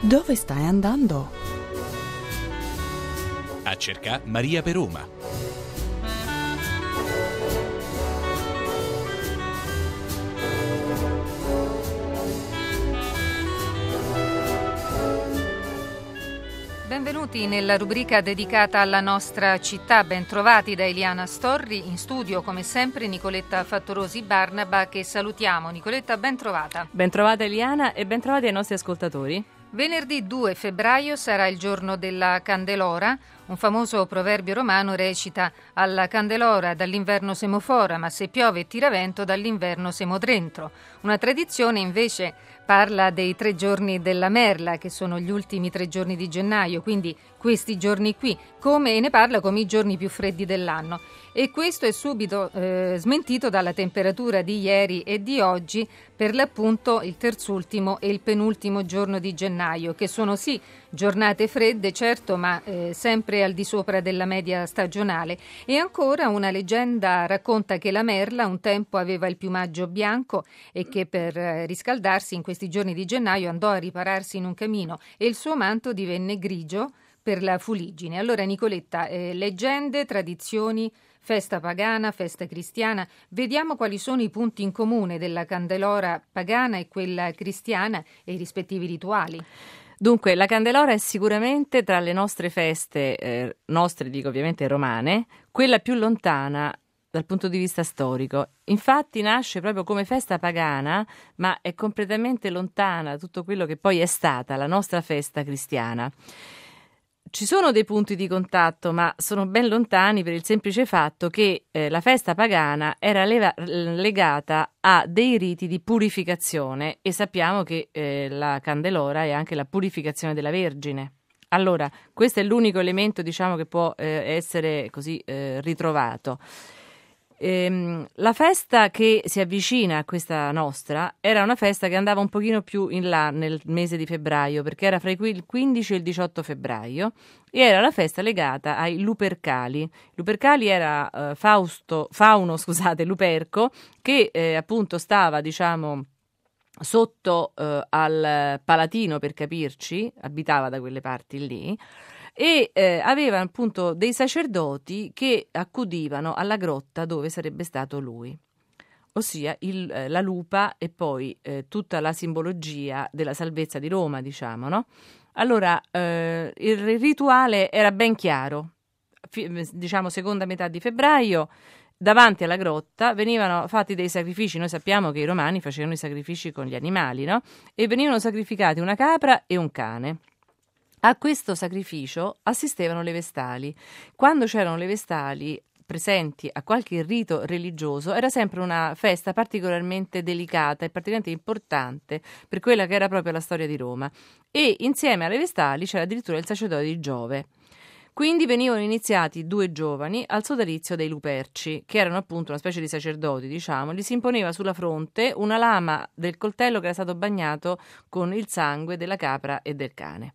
Dove stai andando? A cercare Maria per Roma. Benvenuti nella rubrica dedicata alla nostra città. Bentrovati da Eliana Storri. In studio, come sempre, Nicoletta Fattorosi Barnaba, che salutiamo. Nicoletta, bentrovata. Bentrovata Eliana e bentrovati ai nostri ascoltatori. Venerdì 2 febbraio sarà il giorno della Candelora. Un famoso proverbio romano recita: alla Candelora dall'inverno semo fora, ma se piove e tira vento dall'inverno semo dentro. Una tradizione invece parla dei 3 giorni della Merla, che sono gli ultimi 3 giorni di gennaio, quindi questi giorni qui, e ne parla come i giorni più freddi dell'anno. E questo è subito smentito dalla temperatura di ieri e di oggi, per l'appunto il terzultimo e il penultimo giorno di gennaio, che sono sì giornate fredde, certo, ma sempre al di sopra della media stagionale. E ancora una leggenda racconta che la Merla un tempo aveva il piumaggio bianco e che per riscaldarsi in questi giorni di gennaio andò a ripararsi in un camino e il suo manto divenne grigio per la fuliggine. Allora, Nicoletta, leggende, tradizioni, festa pagana, festa cristiana, vediamo quali sono i punti in comune della Candelora pagana e quella cristiana e i rispettivi rituali. Dunque, la Candelora è sicuramente tra le nostre feste, nostre dico ovviamente romane, quella più lontana dal punto di vista storico. Infatti nasce proprio come festa pagana, ma è completamente lontana da tutto quello che poi è stata la nostra festa cristiana. Ci sono dei punti di contatto, ma sono ben lontani per il semplice fatto che la festa pagana era legata a dei riti di purificazione e sappiamo che la Candelora è anche la purificazione della Vergine. Allora, questo è l'unico elemento, diciamo, che può essere così ritrovato. La festa che si avvicina a questa nostra era una festa che andava un pochino più in là nel mese di febbraio, perché era fra il 15 e il 18 febbraio e era la festa legata ai Lupercali. Lupercali era Fauno, Luperco, che appunto stava, diciamo, sotto al Palatino, per capirci, abitava da quelle parti lì. E aveva appunto dei sacerdoti che accudivano alla grotta dove sarebbe stato lui, ossia la lupa e poi tutta la simbologia della salvezza di Roma, diciamo, no? Allora, il rituale era ben chiaro, diciamo seconda metà di febbraio, davanti alla grotta venivano fatti dei sacrifici. Noi sappiamo che i romani facevano i sacrifici con gli animali, no? E venivano sacrificati una capra e un cane. A questo sacrificio assistevano le vestali. Quando c'erano le vestali presenti a qualche rito religioso, era sempre una festa particolarmente delicata e particolarmente importante per quella che era proprio la storia di Roma. E insieme alle vestali c'era addirittura il sacerdote di Giove. Quindi venivano iniziati 2 giovani al sodalizio dei Luperci, che erano appunto una specie di sacerdoti, diciamo. Gli si imponeva sulla fronte una lama del coltello che era stato bagnato con il sangue della capra e del cane.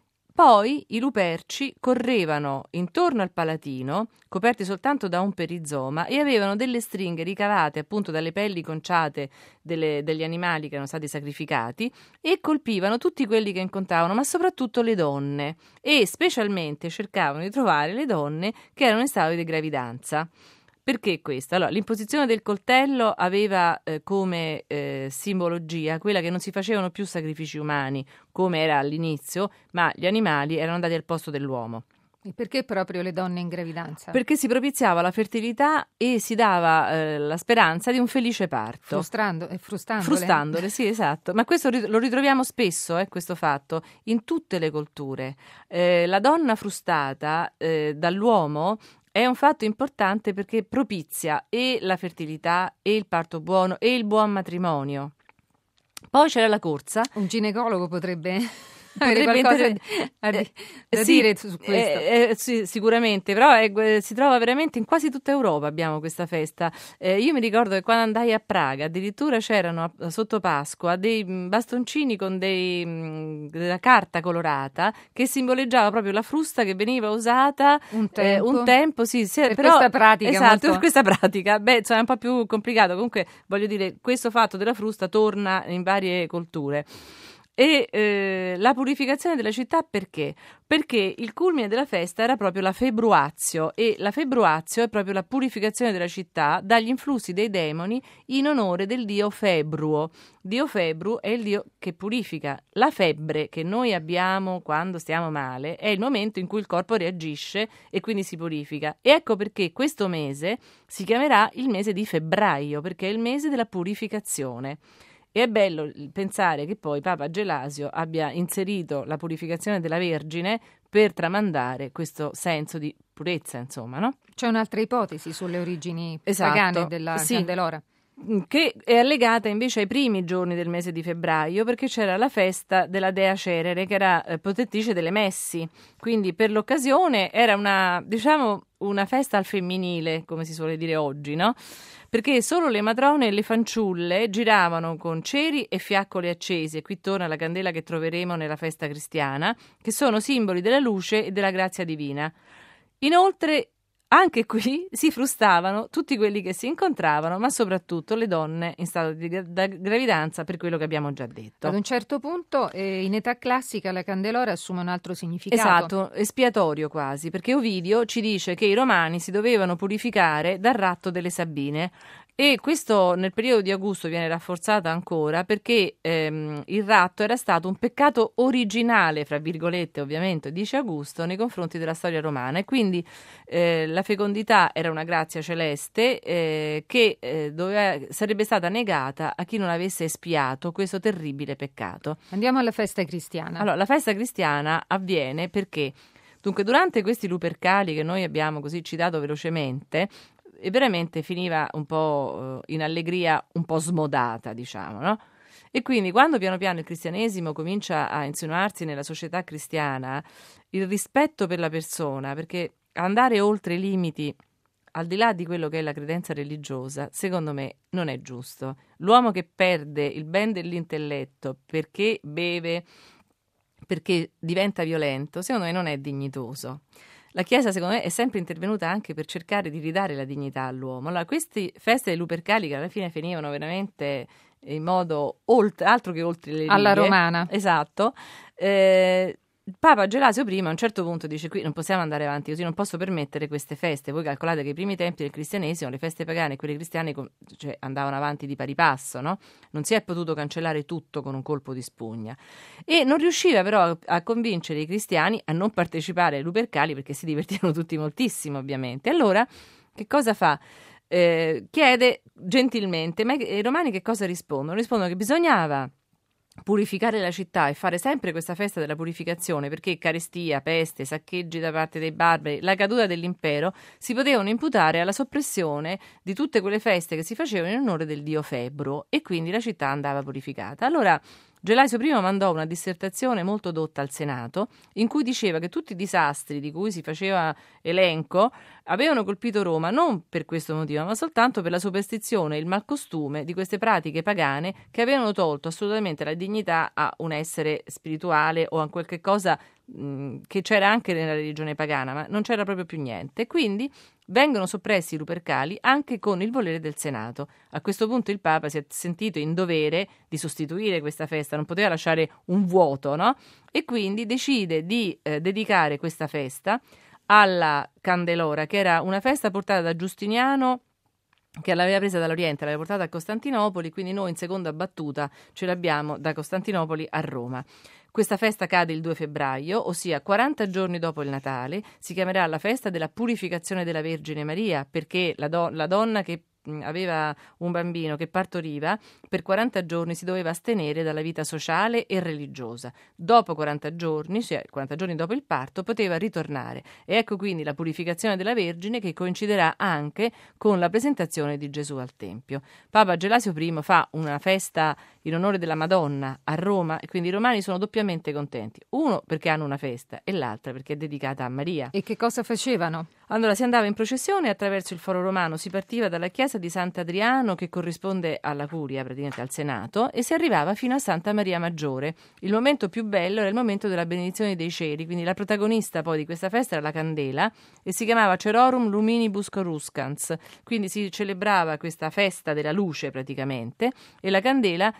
Poi i Luperci correvano intorno al Palatino, coperti soltanto da un perizoma, e avevano delle stringhe ricavate appunto dalle pelli conciate degli animali che erano stati sacrificati e colpivano tutti quelli che incontravano, ma soprattutto le donne, e specialmente cercavano di trovare le donne che erano in stato di gravidanza. Perché questo? Allora, l'imposizione del coltello aveva come simbologia quella che non si facevano più sacrifici umani, come era all'inizio, ma gli animali erano andati al posto dell'uomo. E perché proprio le donne in gravidanza? Perché si propiziava la fertilità e si dava la speranza di un felice parto. Frustandole, sì, esatto. Ma questo lo ritroviamo spesso, questo fatto, in tutte le culture. La donna frustata dall'uomo è un fatto importante perché propizia e la fertilità e il parto buono e il buon matrimonio. Poi c'era la corsa. Un ginecologo potrebbe avere qualcosa da dire su questo. Sì, sicuramente, però si trova veramente in quasi tutta Europa, abbiamo questa festa. Io mi ricordo che quando andai a Praga addirittura c'erano sotto Pasqua dei bastoncini con della carta colorata che simboleggiava proprio la frusta che veniva usata un tempo sì, per però, questa pratica. Esatto, molto... per questa pratica. Insomma, è un po' più complicato. Comunque, voglio dire, questo fatto della frusta torna in varie culture. E la purificazione della città perché? Perché il culmine della festa era proprio la februazio, e la februazio è proprio la purificazione della città dagli influssi dei demoni in onore del dio Februo. Dio Febru è il dio che purifica. La febbre che noi abbiamo quando stiamo male è il momento in cui il corpo reagisce e quindi si purifica. E ecco perché questo mese si chiamerà il mese di febbraio, perché è il mese della purificazione. E è bello pensare che poi Papa Gelasio abbia inserito la purificazione della Vergine per tramandare questo senso di purezza, insomma, no? C'è un'altra ipotesi sulle origini Esatto, pagane della sì, Candelora, che è allegata invece ai primi giorni del mese di febbraio, perché c'era la festa della dea Cerere, che era protettrice delle messi. Quindi per l'occasione era una festa al femminile, come si suole dire oggi, no? Perché solo le matrone e le fanciulle giravano con ceri e fiaccoli accesi, e qui torna la candela che troveremo nella festa cristiana, che sono simboli della luce e della grazia divina. Inoltre, anche qui si frustavano tutti quelli che si incontravano, ma soprattutto le donne in stato di gravidanza, per quello che abbiamo già detto. Ad un certo punto, in età classica, la Candelora assume un altro significato. Esatto, espiatorio quasi, perché Ovidio ci dice che i romani si dovevano purificare dal ratto delle Sabine. E questo nel periodo di Augusto viene rafforzato ancora perché il ratto era stato un peccato originale, fra virgolette ovviamente, dice Augusto, nei confronti della storia romana, e quindi la fecondità era una grazia celeste che sarebbe stata negata a chi non avesse espiato questo terribile peccato. Andiamo alla festa cristiana. Allora, la festa cristiana avviene perché, dunque, durante questi lupercali che noi abbiamo così citato velocemente, e veramente finiva un po' in allegria un po' smodata, diciamo, no? E quindi quando piano piano il cristianesimo comincia a insinuarsi nella società cristiana, il rispetto per la persona, perché andare oltre i limiti, al di là di quello che è la credenza religiosa, secondo me non è giusto. L'uomo che perde il ben dell'intelletto perché beve, perché diventa violento, secondo me non è dignitoso. La Chiesa, secondo me, è sempre intervenuta anche per cercare di ridare la dignità all'uomo. Allora, queste feste dei Lupercali, che alla fine finivano veramente in modo altro che oltre le righe, alla romana. Esatto. Papa Gelasio I a un certo punto dice: qui non possiamo andare avanti così, non posso permettere queste feste. Voi calcolate che i primi tempi del cristianesimo, le feste pagane e quelle cristiane andavano avanti di pari passo, no? Non si è potuto cancellare tutto con un colpo di spugna, e non riusciva però a convincere i cristiani a non partecipare ai Lupercali, perché si divertivano tutti moltissimo, ovviamente. Allora che cosa fa? Chiede gentilmente, ma i romani che cosa rispondono? Rispondono che bisognava purificare la città e fare sempre questa festa della purificazione, perché carestia, peste, saccheggi da parte dei barbari, la caduta dell'impero si potevano imputare alla soppressione di tutte quelle feste che si facevano in onore del dio Febro, e quindi la città andava purificata. Allora Gelasio I mandò una dissertazione molto dotta al Senato, in cui diceva che tutti i disastri di cui si faceva elenco avevano colpito Roma non per questo motivo, ma soltanto per la superstizione e il malcostume di queste pratiche pagane che avevano tolto assolutamente la dignità a un essere spirituale o a qualche cosa che c'era anche nella religione pagana, ma non c'era proprio più niente. Quindi vengono soppressi i Lupercali anche con il volere del Senato. A questo punto il Papa si è sentito in dovere di sostituire questa festa, non poteva lasciare un vuoto, no? E quindi decide di dedicare questa festa alla Candelora, che era una festa portata da Giustiniano, che l'aveva presa dall'Oriente, l'aveva portata a Costantinopoli, quindi noi in seconda battuta ce l'abbiamo da Costantinopoli a Roma. Questa festa cade il 2 febbraio, ossia 40 giorni dopo il Natale. Si chiamerà la festa della purificazione della Vergine Maria, perché la donna che aveva un bambino che partoriva per 40 giorni si doveva astenere dalla vita sociale e religiosa. Dopo 40 giorni, cioè 40 giorni dopo il parto, poteva ritornare. E ecco quindi la purificazione della Vergine, che coinciderà anche con la presentazione di Gesù al Tempio. Papa Gelasio I fa una festa in onore della Madonna a Roma, e quindi i romani sono doppiamente contenti. Uno perché hanno una festa, e l'altra perché è dedicata a Maria. E che cosa facevano? Allora si andava in processione attraverso il Foro Romano, si partiva dalla chiesa di Sant'Adriano, che corrisponde alla Curia, praticamente al Senato, e si arrivava fino a Santa Maria Maggiore. Il momento più bello era il momento della benedizione dei ceri, quindi la protagonista poi di questa festa era la candela, e si chiamava Cerorum Luminibus Coruscans, quindi si celebrava questa festa della luce praticamente, e la candela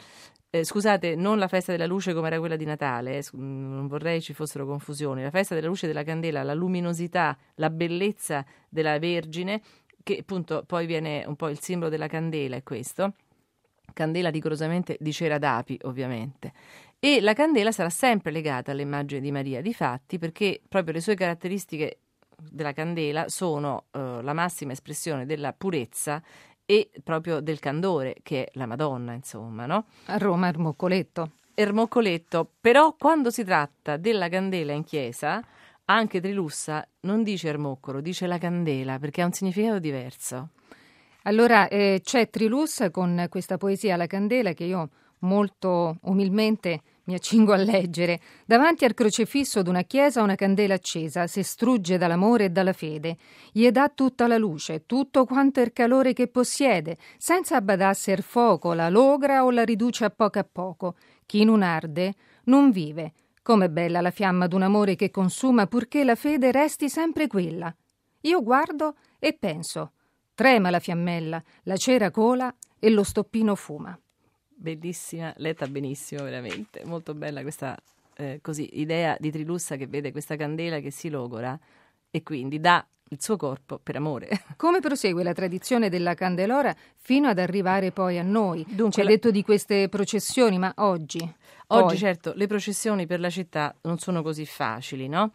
Scusate, non la festa della luce come era quella di Natale, non vorrei ci fossero confusioni. La festa della luce della candela, la luminosità, la bellezza della Vergine, che appunto poi viene un po' il simbolo della candela, è questo. Candela rigorosamente di cera d'api, ovviamente. E la candela sarà sempre legata all'immagine di Maria, difatti, perché proprio le sue caratteristiche della candela sono la massima espressione della purezza e proprio del candore, che è la Madonna, insomma, no? A Roma Ermoccoletto. Ermoccoletto, però quando si tratta della candela in chiesa, anche Trilussa non dice Ermoccolo, dice la candela, perché ha un significato diverso. Allora c'è Trilussa con questa poesia La candela che io molto umilmente mi accingo a leggere. Davanti al crocifisso d'una chiesa una candela accesa si strugge dall'amore e dalla fede. Gli dà tutta la luce, tutto quanto il calore che possiede, senza badasse il fuoco, la logra o la riduce a poco. Chi non arde non vive. Com'è bella la fiamma d'un amore che consuma purché la fede resti sempre quella. Io guardo e penso, trema la fiammella, la cera cola e lo stoppino fuma. Bellissima, letta benissimo, veramente. Molto bella questa così idea di Trilussa che vede questa candela che si logora e quindi dà il suo corpo per amore. Come prosegue la tradizione della Candelora fino ad arrivare poi a noi? Dunque, ci hai detto di queste processioni, ma oggi? Certo, le processioni per la città non sono così facili, no?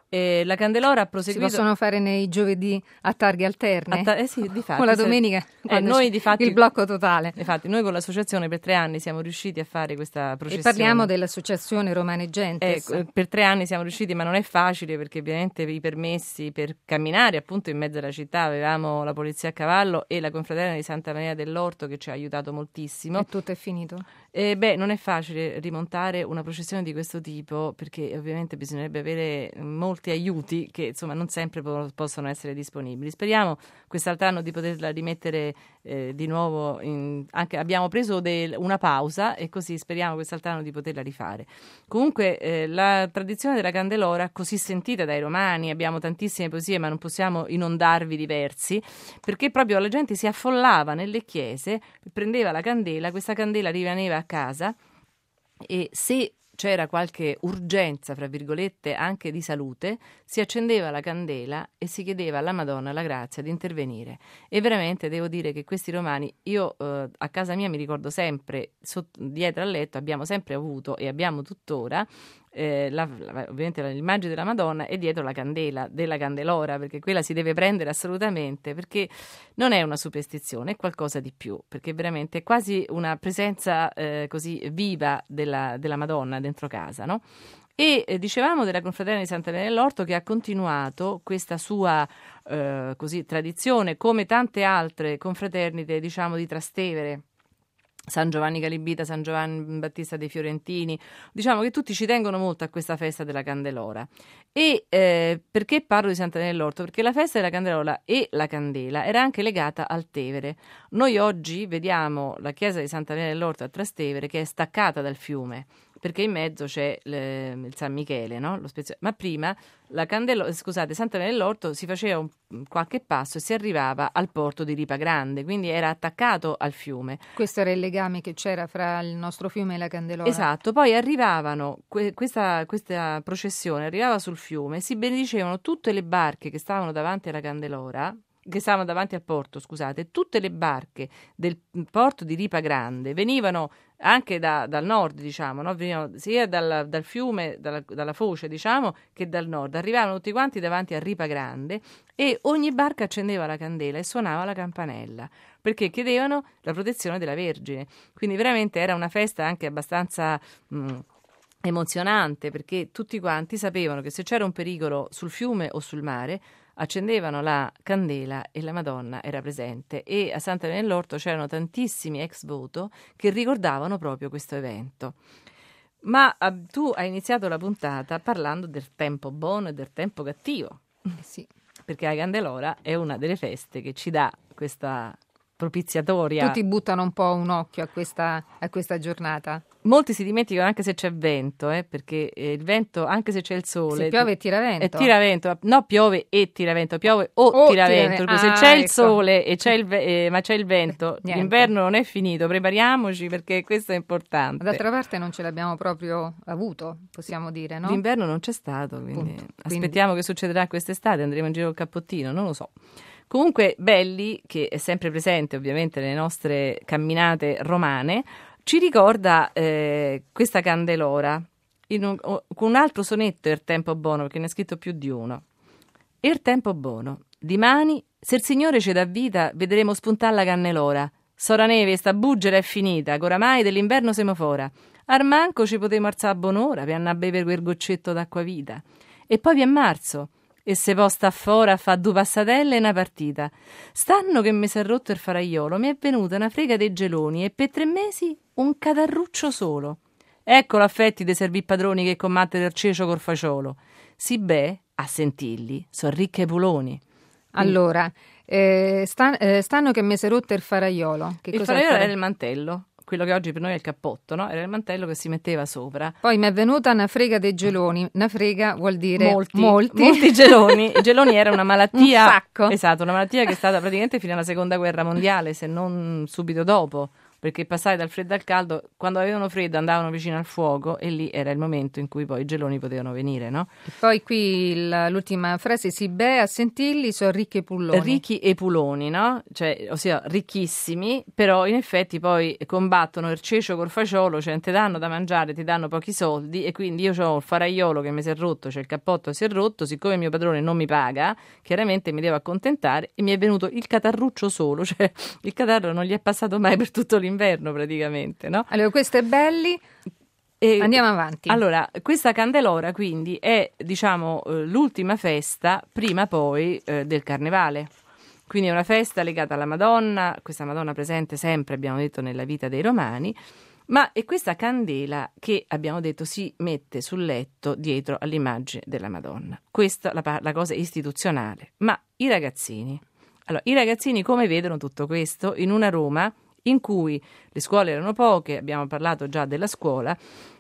La Candelora ha proseguito. Si possono fare nei giovedì a targhe alterne? Sì, difatti, o la domenica, noi difatti, il blocco totale. Infatti, noi con l'associazione per 3 anni siamo riusciti a fare questa processione. E parliamo dell'associazione Romane Gentes. Per 3 anni siamo riusciti, ma non è facile perché ovviamente i permessi per camminare appunto in mezzo alla città avevamo la polizia a cavallo e la confraternita di Santa Maria dell'Orto che ci ha aiutato moltissimo. E tutto è finito? Non è facile rimontare una processione di questo tipo perché ovviamente bisognerebbe avere molti aiuti che insomma non sempre possono essere disponibili. Speriamo quest'altro anno di poterla rimettere di nuovo abbiamo preso una pausa e così speriamo quest'altro anno di poterla rifare. Comunque la tradizione della Candelora, così sentita dai romani, abbiamo tantissime poesie ma non possiamo inondarvi di versi, perché proprio la gente si affollava nelle chiese, prendeva la candela, questa candela rimaneva a casa e se c'era qualche urgenza, fra virgolette, anche di salute, si accendeva la candela e si chiedeva alla Madonna la grazia di intervenire. E veramente devo dire che questi romani, io a casa mia mi ricordo sempre, dietro al letto abbiamo sempre avuto e abbiamo tuttora ovviamente l'immagine della Madonna e dietro la candela della Candelora, perché quella si deve prendere assolutamente, perché non è una superstizione, è qualcosa di più, perché veramente è quasi una presenza così viva della Madonna dentro casa, no? E dicevamo della confraternita di Santa Maria dell'Orto che ha continuato questa sua così tradizione come tante altre confraternite, diciamo, di Trastevere, San Giovanni Calibita, San Giovanni Battista dei Fiorentini, diciamo che tutti ci tengono molto a questa festa della Candelora. E perché parlo di Santa Maria dell'Orto? Perché la festa della Candelora e la candela era anche legata al Tevere. Noi oggi vediamo la chiesa di Santa Maria dell'Orto a Trastevere che è staccata dal fiume, perché in mezzo c'è il San Michele, no? Ma prima Santa Maria dell'Orto si faceva qualche passo e si arrivava al porto di Ripa Grande, quindi era attaccato al fiume. Questo era il legame che c'era fra il nostro fiume e la Candelora. Esatto, poi arrivavano, questa processione arrivava sul fiume, si benedicevano tutte le barche che stavano davanti alla Candelora, che stavano davanti al porto, scusate, tutte le barche del porto di Ripa Grande venivano anche dal nord, diciamo, no? Venivano sia dal fiume, dalla foce, diciamo, che dal nord. Arrivavano tutti quanti davanti a Ripa Grande e ogni barca accendeva la candela e suonava la campanella, perché chiedevano la protezione della Vergine. Quindi veramente era una festa anche abbastanza emozionante, perché tutti quanti sapevano che se c'era un pericolo sul fiume o sul mare accendevano la candela e la Madonna era presente, e a Santa Maria dell'Orto c'erano tantissimi ex voto che ricordavano proprio questo evento. Ma tu hai iniziato la puntata parlando del tempo buono e del tempo cattivo. Sì. Perché la Candelora è una delle feste che ci dà questa propiziatoria. Tutti buttano un po' un occhio a questa giornata. Molti si dimenticano anche se c'è vento, perché il vento, anche se c'è il sole... Se piove tira vento. È tiravento, no, piove e tiravento, piove o tiravento. Se c'è il sole e ma c'è il vento, l'inverno non è finito, prepariamoci perché questo è importante. D'altra parte non ce l'abbiamo proprio avuto, possiamo dire, no? L'inverno non c'è stato, quindi aspettiamo che succederà quest'estate, andremo in giro col cappottino, non lo so. Comunque Belli, che è sempre presente ovviamente nelle nostre camminate romane, ci ricorda questa Candelora con un altro sonetto, Er tempo buono, perché ne ha scritto più di uno. Er tempo buono, dimani, se il Signore ci dà vita, vedremo spuntare la cannelora. Sora neve, sta buggera è finita, che oramai dell'inverno siamo fora. Armanco ci potremo alzare a buon'ora per andare a bere quel goccetto d'acqua vita. E poi vi è marzo, e se posta fora a fa due passatelle e una partita. Stanno che mi si è rotto il faraiolo, mi è venuta una frega dei geloni e per 3 mesi un catarruccio solo. Ecco l'affetti dei servì padroni che combattere il cecio col fagiolo. Si beh, a sentirli, son ricche puloni. Allora, stanno che mi si è rotto il faraiolo. Il faraiolo era il mantello. Quello che oggi per noi è il cappotto, no? Era il mantello che si metteva sopra. Poi mi è venuta una frega dei geloni. Una frega vuol dire molti geloni. I geloni era una malattia. Un sacco. Esatto, una malattia che è stata praticamente fino alla Seconda Guerra Mondiale, se non subito dopo. Perché passai dal freddo al caldo, quando avevano freddo andavano vicino al fuoco e lì era il momento in cui poi i geloni potevano venire, no? E poi qui l'ultima frase, si bè a sentirli, sono ricchi e pulloni. Ricchi e puloni, no? Cioè, ossia ricchissimi, però in effetti poi combattono il cecio col fagiolo, cioè ti danno da mangiare, ti danno pochi soldi e quindi io ho il faraiolo che mi si è rotto, cioè il cappotto si è rotto, siccome mio padrone non mi paga, chiaramente mi devo accontentare e mi è venuto il catarruccio solo, cioè il catarro non gli è passato mai per tutto l'inverno praticamente, no? Allora, questo è Belli. Andiamo avanti. Allora, questa Candelora quindi è, diciamo, l'ultima festa prima poi del Carnevale. Quindi è una festa legata alla Madonna, questa Madonna presente sempre, abbiamo detto, nella vita dei romani, ma è questa candela che, abbiamo detto, si mette sul letto dietro all'immagine della Madonna. Questa è la cosa istituzionale. Ma i ragazzini? Allora, i ragazzini come vedono tutto questo in una Roma in cui le scuole erano poche, abbiamo parlato già della scuola,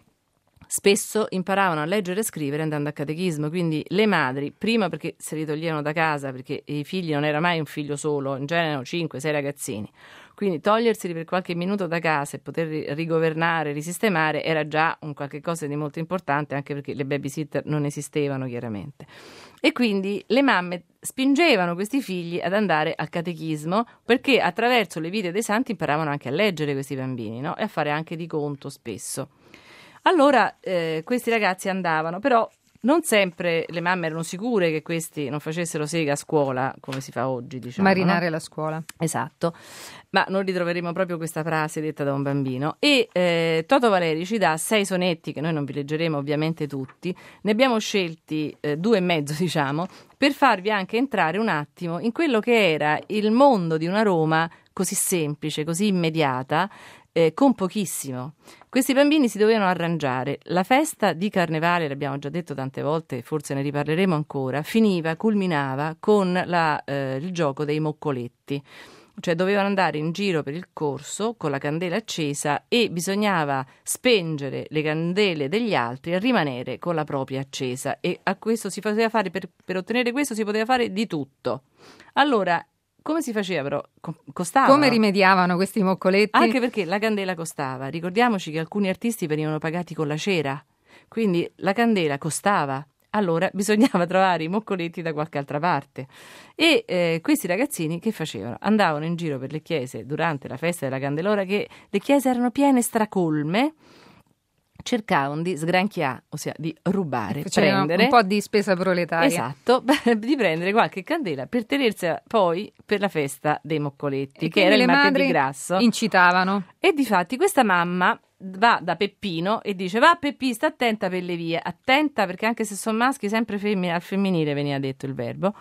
spesso imparavano a leggere e scrivere andando a catechismo, quindi le madri, prima perché se li toglievano da casa, perché i figli non era mai un figlio solo, in genere erano 5-6 ragazzini, quindi toglierseli per qualche minuto da casa e poterli rigovernare, risistemare era già un qualche cosa di molto importante, anche perché le babysitter non esistevano chiaramente. E quindi le mamme spingevano questi figli ad andare al catechismo perché attraverso le vite dei santi imparavano anche a leggere questi bambini, no? E a fare anche di conto spesso. Allora questi ragazzi andavano, però non sempre le mamme erano sicure che questi non facessero sega a scuola, come si fa oggi, diciamo. Marinare, no? la scuola. Esatto, ma noi ritroveremo proprio questa frase detta da un bambino. E Toto Valeri ci dà 6 sonetti, che noi non vi leggeremo ovviamente tutti, ne abbiamo scelti 2 e mezzo, diciamo, per farvi anche entrare un attimo in quello che era il mondo di una Roma così semplice, così immediata, con pochissimo. Questi bambini si dovevano arrangiare. La festa di Carnevale, l'abbiamo già detto tante volte, forse ne riparleremo ancora, culminava con il gioco dei moccoletti. Cioè dovevano andare in giro per il corso con la candela accesa e bisognava spengere le candele degli altri e rimanere con la propria accesa. E a questo si poteva fare, per ottenere questo si poteva fare di tutto. Allora, come si faceva però? Costava. Come rimediavano questi moccoletti? Anche perché la candela costava. Ricordiamoci che alcuni artisti venivano pagati con la cera, quindi la candela costava. Allora bisognava trovare i moccoletti da qualche altra parte. E questi ragazzini che facevano? Andavano in giro per le chiese durante la festa della Candelora, che le chiese erano piene stracolme, cercavano di sgranchiare, ossia di rubare, prendere un po' di spesa proletaria. Esatto, di prendere qualche candela per tenersi poi per la festa dei moccoletti, e che era il martedì madri grasso. Incitavano. E difatti questa mamma va da Peppino e dice: va Peppi, sta attenta per le vie, attenta perché anche se sono maschi sempre femmine, al femminile veniva detto il verbo.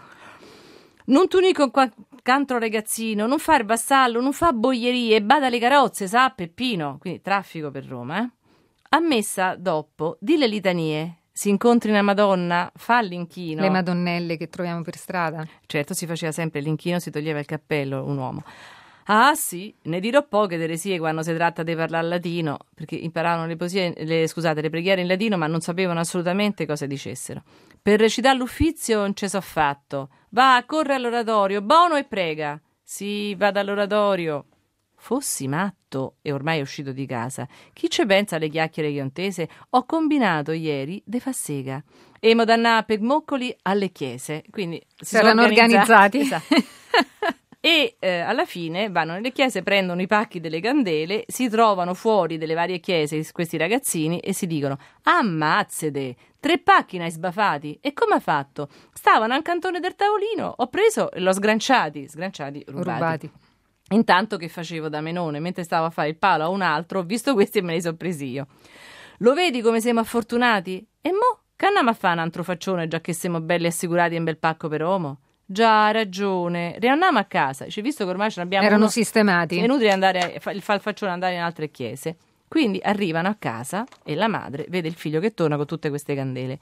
Non t'uni con qualc'altro ragazzino, non far vassallo, non fa boglierie, bada alle carrozze, sa Peppino. Quindi traffico per Roma, Ammessa dopo, di le litanie, si incontri una Madonna, fa l'inchino. Le madonnelle che troviamo per strada. Certo, si faceva sempre l'inchino, si toglieva il cappello un uomo. Ah sì, ne dirò poche d'eresie quando si tratta di parlare latino, perché imparavano le preghiere in latino, ma non sapevano assolutamente cosa dicessero. Per recitare l'uffizio non ce so fatto. Va, corre all'oratorio, bono e prega. Sì, vado all'oratorio. Fossi matto e ormai è uscito di casa. Chi ci pensa alle chiacchiere che ho intese? Ho combinato ieri de fa sega. E mo dannà per moccoli alle chiese. Quindi si saranno sono organizzati. Esatto. E alla fine vanno nelle chiese, prendono i pacchi delle candele, si trovano fuori delle varie chiese questi ragazzini e si dicono: ammazzede, 3 pacchi ne hai sbafati. E come ha fatto? Stavano al cantone del tavolino, ho preso e l'ho sganciati, rubati. Intanto che facevo da menone, mentre stavo a fare il palo a un altro, ho visto questi e me li sono presi io. Lo vedi come siamo affortunati? E mo, che andiamo a fare un altro faccione, già che siamo belli assicurati in bel pacco per uomo? Già, ha ragione. Riandiamo a casa. Visto che ormai ce l'abbiamo. Erano sistemati. È inutile andare il faccione andare in altre chiese. Quindi arrivano a casa e la madre vede il figlio che torna con tutte queste candele.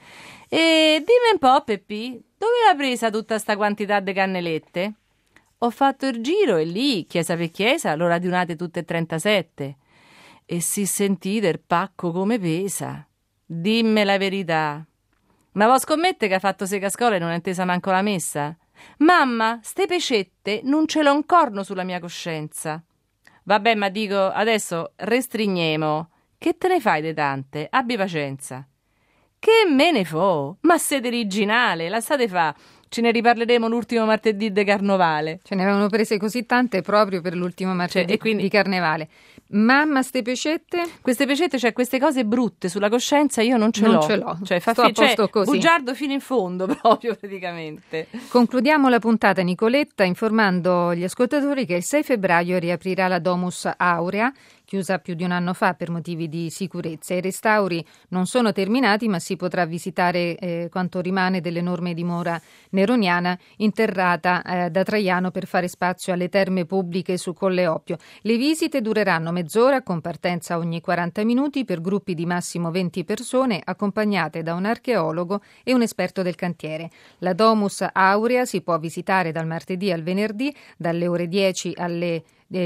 E dimmi un po', Peppi, dove l'ha presa tutta sta quantità di cannelette? Ho fatto il giro e lì, chiesa per chiesa, l'ho radunate tutte e 37. E si sentite il pacco come pesa. Dimmi la verità. Ma vo scommette che ha fatto secascola e non ha intesa manco la messa? Mamma, ste pecette non ce l'ho un corno sulla mia coscienza. Vabbè, ma dico, adesso restringiamo. Che te ne fai de tante? Abbi pazienza. Che me ne fo? Ma siete originale, lasciate fa. Ce ne riparleremo l'ultimo martedì de Carnovale. Ce ne avevano prese così tante proprio per l'ultimo martedì e quindi... di Carnevale. Mamma, ste pecette? Queste pecette, cioè queste cose brutte sulla coscienza io non ce l'ho. Cioè, sto a posto così. Bugiardo fino in fondo proprio praticamente. Concludiamo la puntata, Nicoletta, informando gli ascoltatori che il 6 febbraio riaprirà la Domus Aurea, chiusa più di un anno fa per motivi di sicurezza. I restauri non sono terminati, ma si potrà visitare quanto rimane dell'enorme dimora neroniana interrata da Traiano per fare spazio alle terme pubbliche su Colle Oppio. Le visite dureranno mezz'ora con partenza ogni 40 minuti per gruppi di massimo 20 persone accompagnate da un archeologo e un esperto del cantiere. La Domus Aurea si può visitare dal martedì al venerdì dalle ore 10 alle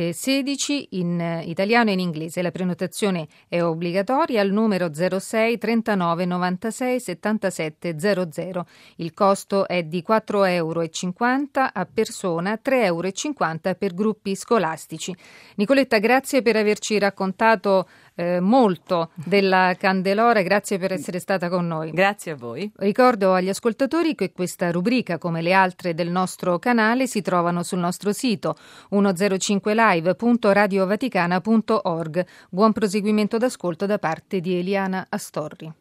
16 in italiano e in inglese. La prenotazione è obbligatoria al numero 06 39 96 77 00. Il costo è di €4,50 a persona, €3,50 per gruppi scolastici. Nicoletta, grazie per averci raccontato molto della Candelora, grazie per essere stata con noi. Grazie a voi. Ricordo agli ascoltatori che questa rubrica, come le altre del nostro canale, si trovano sul nostro sito 105live.radiovaticana.org. Buon proseguimento d'ascolto da parte di Eliana Astorri.